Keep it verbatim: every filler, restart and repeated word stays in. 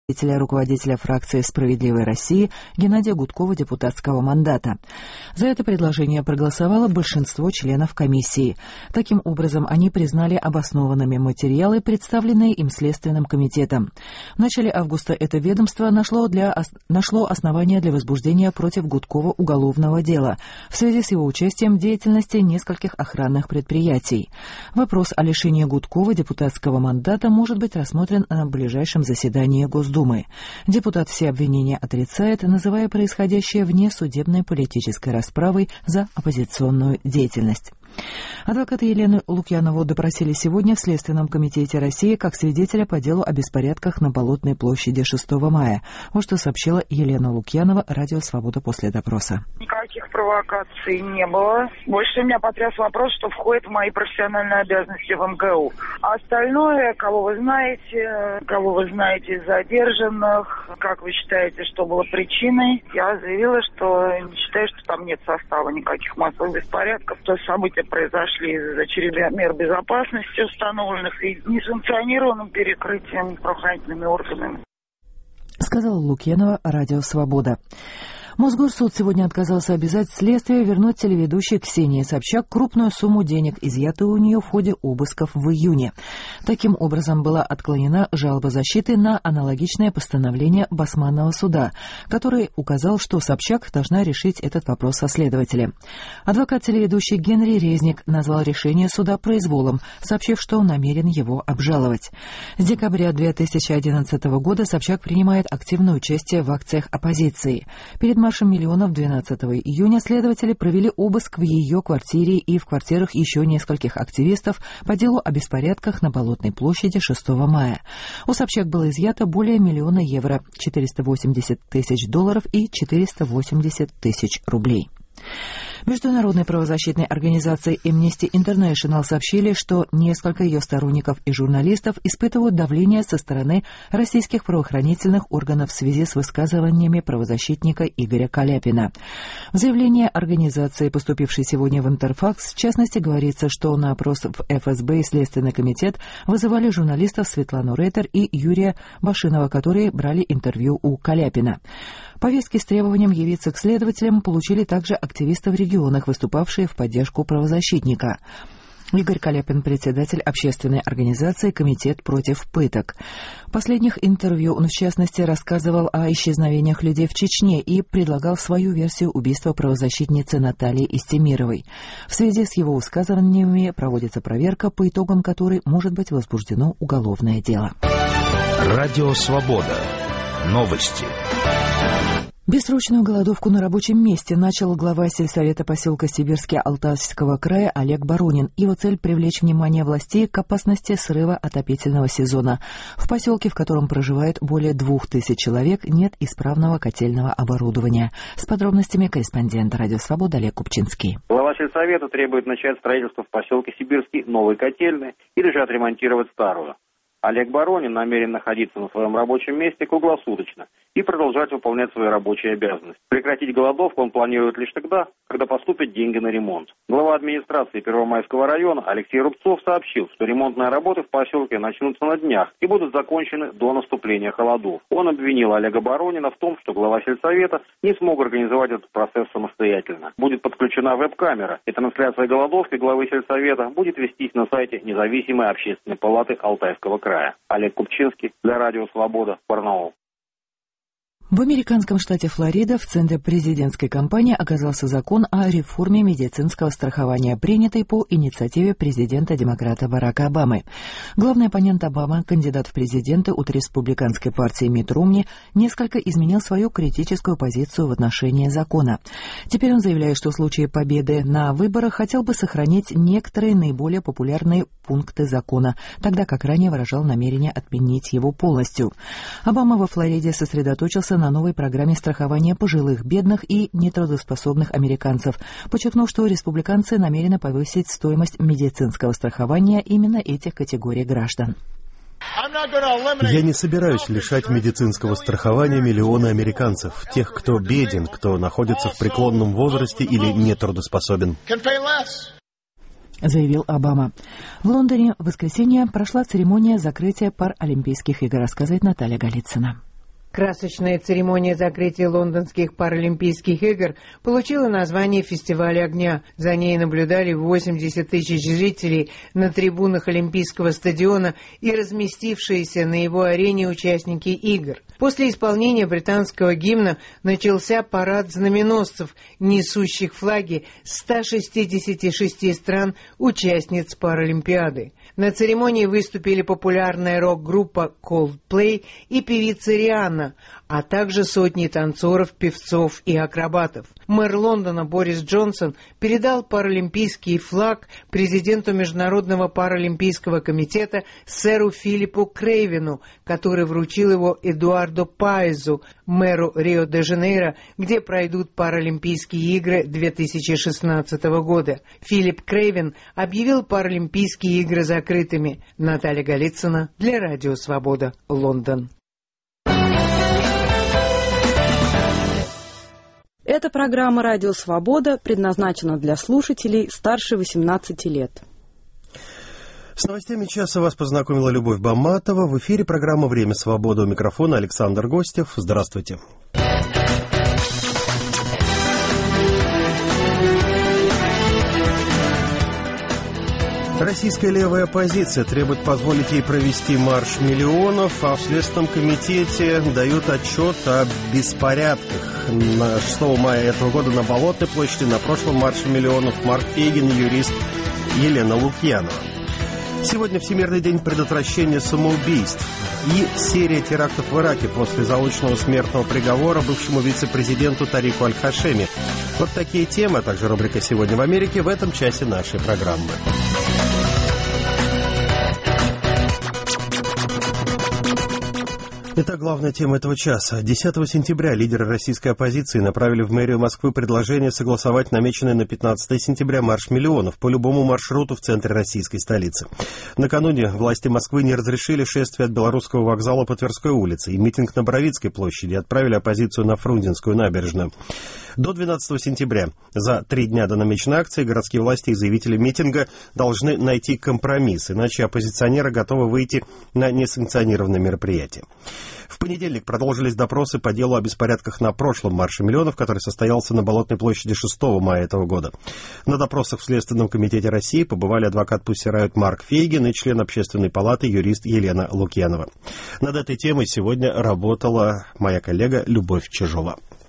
руководителя фракции «Справедливой России» Геннадия Гудкова депутатского мандата. За это предложение проголосовало большинство членов комиссии. Таким образом, они признали обоснованными материалы, представленные им Следственным комитетом. В начале августа это ведомство нашло, для, нашло основания для возбуждения против Гудкова уголовного дела в связи с его участием в деятельности нескольких охранных предприятий. Вопрос о лишении Гудкова депутатского мандата может быть рассмотрен на ближайшем заседании Госдумы. Думы. Депутат все обвинения отрицает, называя происходящее внесудебной политической расправой за оппозиционную деятельность. Адвоката Елену Лукьянову допросили сегодня в Следственном комитете России как свидетеля по делу о беспорядках на Болотной площади шестого мая. Вот что сообщила Елена Лукьянова, Радио Свобода, после допроса. Никаких провокаций не было. Больше меня потряс вопрос, что входит в мои профессиональные обязанности в эм гэ у. А остальное, кого вы знаете, кого вы знаете из задержанных, как вы считаете, что было причиной, я заявила, что не считаю, что там нет состава никаких массовых беспорядков. То есть события произошли из-за череды мер безопасности, установленных и несанкционированным перекрытием правоохранительными органами. Сказала Лукьянова, Радио Свобода. Мосгорсуд сегодня отказался обязать следствие вернуть телеведущей Ксении Собчак крупную сумму денег, изъятую у нее в ходе обысков в июне. Таким образом, была отклонена жалоба защиты на аналогичное постановление Басманного суда, который указал, что Собчак должна решить этот вопрос со следователем. Адвокат телеведущей Генри Резник назвал решение суда произволом, сообщив, что он намерен его обжаловать. С декабря две тысячи одиннадцатого года Собчак принимает активное участие в акциях оппозиции. Перед маршем миллионов двенадцатого июня следователи провели обыск в ее квартире и в квартирах еще нескольких активистов по делу о беспорядках на Болотной площади шестого мая. У Собчак было изъято более миллиона евро, четыреста восемьдесят тысяч долларов и четыреста восемьдесят тысяч рублей. Международной правозащитной организации Amnesty International сообщили, что несколько ее сторонников и журналистов испытывают давление со стороны российских правоохранительных органов в связи с высказываниями правозащитника Игоря Каляпина. В заявлении организации, поступившей сегодня в Интерфакс, в частности, говорится, что на опрос в эф эс бэ и Следственный комитет вызывали журналистов Светлану Рейтер и Юрия Башинова, которые брали интервью у Каляпина. Повестки с требованием явиться к следователям получили также активисты в регионах, выступавшие в поддержку правозащитника. Игорь Каляпин, председатель общественной организации «Комитет против пыток». В последних интервью он, в частности, рассказывал о исчезновениях людей в Чечне и предлагал свою версию убийства правозащитницы Натальи Истемировой. В связи с его высказываниями проводится проверка, по итогам которой может быть возбуждено уголовное дело. Радио «Свобода». Новости. Бессрочную голодовку на рабочем месте начал глава сельсовета поселка Сибирский Алтайского края Олег Боронин. Его цель — привлечь внимание властей к опасности срыва отопительного сезона. В поселке, в котором проживает более двух тысяч человек, нет исправного котельного оборудования. С подробностями корреспондент Радио Свобода Олег Купчинский. Глава сельсовета требует начать строительство в поселке Сибирский новой котельной или же отремонтировать старую. Олег Боронин намерен находиться на своем рабочем месте круглосуточно и продолжать выполнять свои рабочие обязанности. Прекратить голодовку он планирует лишь тогда, когда поступят деньги на ремонт. Глава администрации Первомайского района Алексей Рубцов сообщил, что ремонтные работы в поселке начнутся на днях и будут закончены до наступления холодов. Он обвинил Олега Боронина в том, что глава сельсовета не смог организовать этот процесс самостоятельно. Будет подключена веб-камера, и трансляция голодовки главы сельсовета будет вестись на сайте независимой общественной палаты Алтайского края. Олег Купчинский для Радио Свобода, Барнаул. В американском штате Флорида в центре президентской кампании оказался закон о реформе медицинского страхования, принятый по инициативе президента-демократа Барака Обамы. Главный оппонент Обамы, кандидат в президенты от республиканской партии Митт Ромни, несколько изменил свою критическую позицию в отношении закона. Теперь он заявляет, что в случае победы на выборах хотел бы сохранить некоторые наиболее популярные пункты закона, тогда как ранее выражал намерение отменить его полностью. Обама во Флориде сосредоточился на новой программе страхования пожилых, бедных и нетрудоспособных американцев, подчеркнув, что республиканцы намерены повысить стоимость медицинского страхования именно этих категорий граждан. Я не собираюсь лишать медицинского страхования миллионы американцев, тех, кто беден, кто находится в преклонном возрасте или нетрудоспособен, заявил Обама. В Лондоне в воскресенье прошла церемония закрытия Паралимпийских игр, рассказывает Наталья Голицына. Красочная церемония закрытия лондонских паралимпийских игр получила название «Фестиваль огня». За ней наблюдали восемьдесят тысяч зрителей на трибунах Олимпийского стадиона и разместившиеся на его арене участники игр. После исполнения британского гимна начался парад знаменосцев, несущих флаги ста шестидесяти шести стран-участниц Паралимпиады. На церемонии выступили популярная рок-группа Coldplay и певица Рианна, а также сотни танцоров, певцов и акробатов. Мэр Лондона Борис Джонсон передал паралимпийский флаг президенту Международного паралимпийского комитета сэру Филиппу Крейвину, который вручил его Эдуардо Паезу, мэру Рио-де-Жанейро, где пройдут Паралимпийские игры две тысячи шестнадцатого года. Филипп Крейвин объявил Паралимпийские игры закрытыми. Наталья Голицына для Радио Свобода, Лондон. Эта программа «Радио Свобода» предназначена для слушателей старше восемнадцати лет. С новостями часа вас познакомила Любовь Баматова. В эфире программа «Время свободы». У микрофона Александр Гостев. Здравствуйте. Российская левая оппозиция требует позволить ей провести марш миллионов, а в Следственном комитете дают отчет о беспорядках. На шестого мая этого года на Болотной площади на прошлом марше миллионов Марк Фейгин и юрист Елена Лукьянова. Сегодня Всемирный день предотвращения самоубийств и серия терактов в Ираке после заочного смертного приговора бывшему вице-президенту Тарику Аль-Хашеми. Вот такие темы, а также рубрика «Сегодня в Америке» в этом часе нашей программы. Итак, главная тема этого часа. десятого сентября лидеры российской оппозиции направили в мэрию Москвы предложение согласовать намеченный на пятнадцатое сентября марш миллионов по любому маршруту в центре российской столицы. Накануне власти Москвы не разрешили шествие от Белорусского вокзала по Тверской улице и митинг на Боровицкой площади, отправили оппозицию на Фрунзенскую набережную. До двенадцатого сентября, за три дня до намеченной акции, городские власти и заявители митинга должны найти компромисс, иначе оппозиционеры готовы выйти на несанкционированное мероприятие. В понедельник продолжились допросы по делу о беспорядках на прошлом марше миллионов, который состоялся на Болотной площади шестого мая этого года. На допросах в Следственном комитете России побывали адвокат Pussy Riot Марк Фейгин и член Общественной палаты юрист Елена Лукьянова. Над этой темой сегодня работала моя коллега Любовь Чижова.